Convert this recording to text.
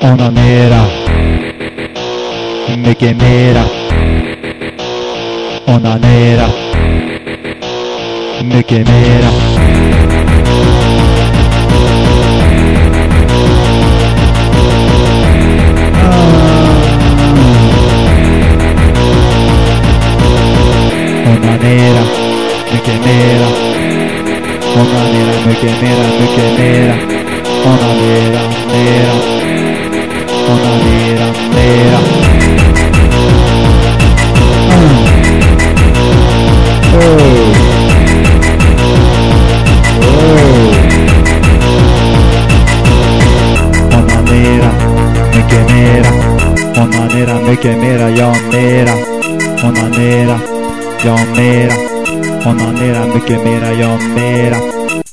Ona nera, mycket mera. Ona nera, mycket mera. Ona nera, mycket mera. Ona nera, mycket mera, mycket mera. Ona nera, mera. Ona nera, mera. Ona nera, mycket mera. Ona nera, mycket mera, jag mera. Ona nera, jag mera. Ona nera, mycket mera, jag mera.